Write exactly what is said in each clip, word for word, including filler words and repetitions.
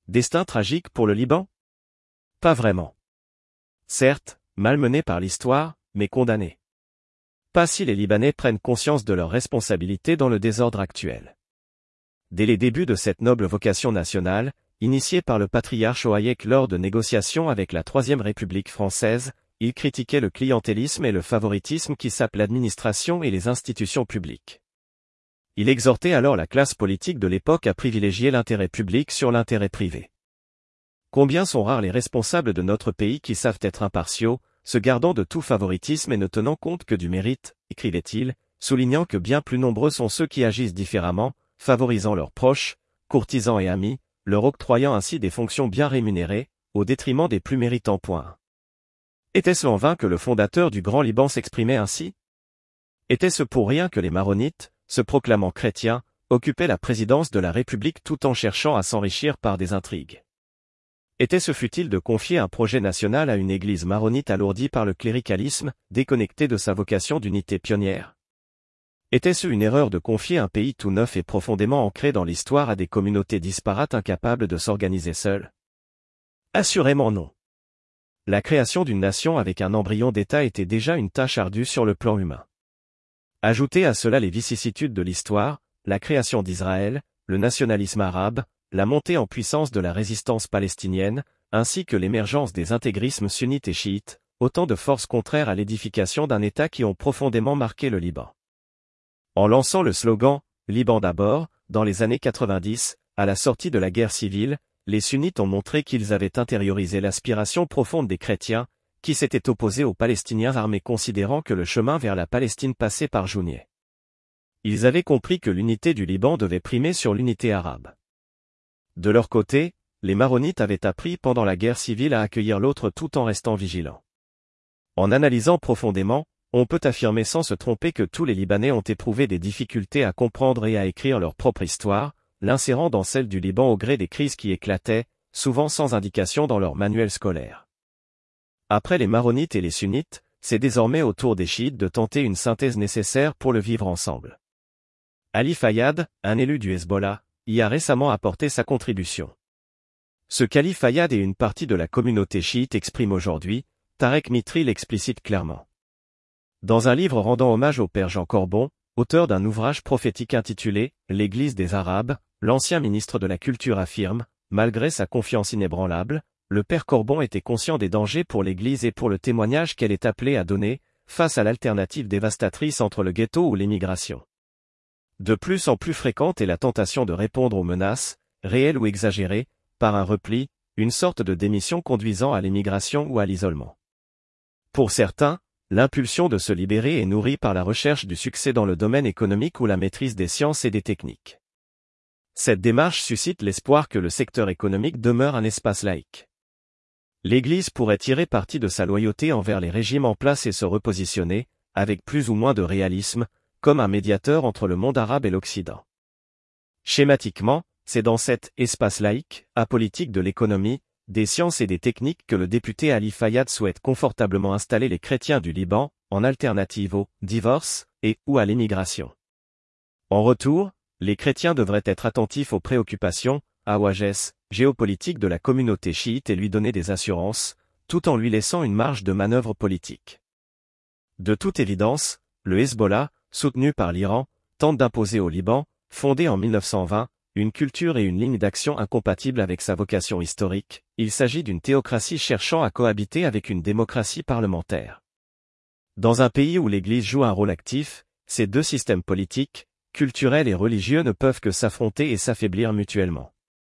Destin tragique pour le Liban? Pas vraiment. Certes, malmenés par l'histoire, mais condamnés. Pas si les Libanais prennent conscience de leurs responsabilités dans le désordre actuel. Dès les débuts de cette noble vocation nationale, initiée par le patriarche Ohaïek lors de négociations avec la Troisième République française, il critiquait le clientélisme et le favoritisme qui sapent l'administration et les institutions publiques. Il exhortait alors la classe politique de l'époque à privilégier l'intérêt public sur l'intérêt privé. Combien sont rares les responsables de notre pays qui savent être impartiaux, se gardant de tout favoritisme et ne tenant compte que du mérite, écrivait-il, soulignant que bien plus nombreux sont ceux qui agissent différemment, favorisant leurs proches, courtisans et amis, leur octroyant ainsi des fonctions bien rémunérées, au détriment des plus méritants. Point. Était-ce en vain que le fondateur du Grand Liban s'exprimait ainsi? Était-ce pour rien que les maronites, se proclamant chrétiens, occupaient la présidence de la République tout en cherchant à s'enrichir par des intrigues? Était-ce futile de confier un projet national à une église maronite alourdie par le cléricalisme, déconnectée de sa vocation d'unité pionnière? Était-ce une erreur de confier un pays tout neuf et profondément ancré dans l'histoire à des communautés disparates incapables de s'organiser seules? Assurément non. La création d'une nation avec un embryon d'État était déjà une tâche ardue sur le plan humain. Ajoutez à cela les vicissitudes de l'histoire, la création d'Israël, le nationalisme arabe, la montée en puissance de la résistance palestinienne, ainsi que l'émergence des intégrismes sunnites et chiites, autant de forces contraires à l'édification d'un État qui ont profondément marqué le Liban. En lançant le slogan « Liban d'abord », dans les années quatre-vingt-dix, à la sortie de la guerre civile, les sunnites ont montré qu'ils avaient intériorisé l'aspiration profonde des chrétiens, qui s'étaient opposés aux Palestiniens armés considérant que le chemin vers la Palestine passait par Jounieh. Ils avaient compris que l'unité du Liban devait primer sur l'unité arabe. De leur côté, les maronites avaient appris pendant la guerre civile à accueillir l'autre tout en restant vigilants. En analysant profondément, on peut affirmer sans se tromper que tous les Libanais ont éprouvé des difficultés à comprendre et à écrire leur propre histoire, l'insérant dans celle du Liban au gré des crises qui éclataient, souvent sans indication dans leur manuel scolaire. Après les maronites et les sunnites, c'est désormais au tour des chiites de tenter une synthèse nécessaire pour le vivre ensemble. Ali Fayad, un élu du Hezbollah, y a récemment apporté sa contribution. Ce qu'Ali Fayad et une partie de la communauté chiite expriment aujourd'hui, Tarek Mitri l'explicite clairement. Dans un livre rendant hommage au père Jean Corbon, auteur d'un ouvrage prophétique intitulé « L'Église des Arabes », l'ancien ministre de la Culture affirme, malgré sa confiance inébranlable, le père Corbon était conscient des dangers pour l'Église et pour le témoignage qu'elle est appelée à donner, face à l'alternative dévastatrice entre le ghetto ou l'émigration. De plus en plus fréquente est la tentation de répondre aux menaces, réelles ou exagérées, par un repli, une sorte de démission conduisant à l'émigration ou à l'isolement. Pour certains, l'impulsion de se libérer est nourrie par la recherche du succès dans le domaine économique ou la maîtrise des sciences et des techniques. Cette démarche suscite l'espoir que le secteur économique demeure un espace laïque. L'Église pourrait tirer parti de sa loyauté envers les régimes en place et se repositionner, avec plus ou moins de réalisme, comme un médiateur entre le monde arabe et l'Occident. Schématiquement, c'est dans cet espace laïque, apolitique de l'économie, des sciences et des techniques que le député Ali Fayad souhaite confortablement installer les chrétiens du Liban, en alternative au divorce et ou à l'émigration. En retour, les chrétiens devraient être attentifs aux préoccupations, hawages, géopolitiques de la communauté chiite et lui donner des assurances, tout en lui laissant une marge de manœuvre politique. De toute évidence, le Hezbollah, soutenu par l'Iran, tente d'imposer au Liban, fondé en mille neuf cent vingt, une culture et une ligne d'action incompatibles avec sa vocation historique. Il s'agit d'une théocratie cherchant à cohabiter avec une démocratie parlementaire. Dans un pays où l'Église joue un rôle actif, ces deux systèmes politiques, culturels et religieux ne peuvent que s'affronter et s'affaiblir mutuellement.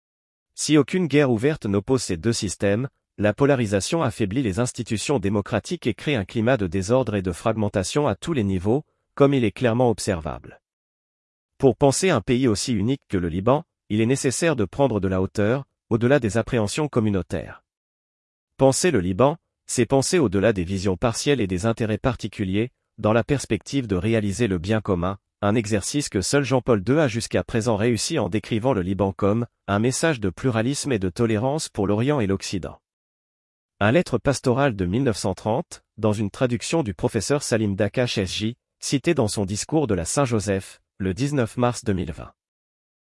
Si aucune guerre ouverte n'oppose ces deux systèmes, la polarisation affaiblit les institutions démocratiques et crée un climat de désordre et de fragmentation à tous les niveaux, comme il est clairement observable. Pour penser un pays aussi unique que le Liban, il est nécessaire de prendre de la hauteur, au-delà des appréhensions communautaires. Penser le Liban, c'est penser au-delà des visions partielles et des intérêts particuliers, dans la perspective de réaliser le bien commun, un exercice que seul Jean-Paul deux a jusqu'à présent réussi en décrivant le Liban comme un message de pluralisme et de tolérance pour l'Orient et l'Occident. Un lettre pastorale de mille neuf cent trente, dans une traduction du professeur Salim Dakash S J, cité dans son discours de la Saint-Joseph, le dix-neuf mars deux mille vingt.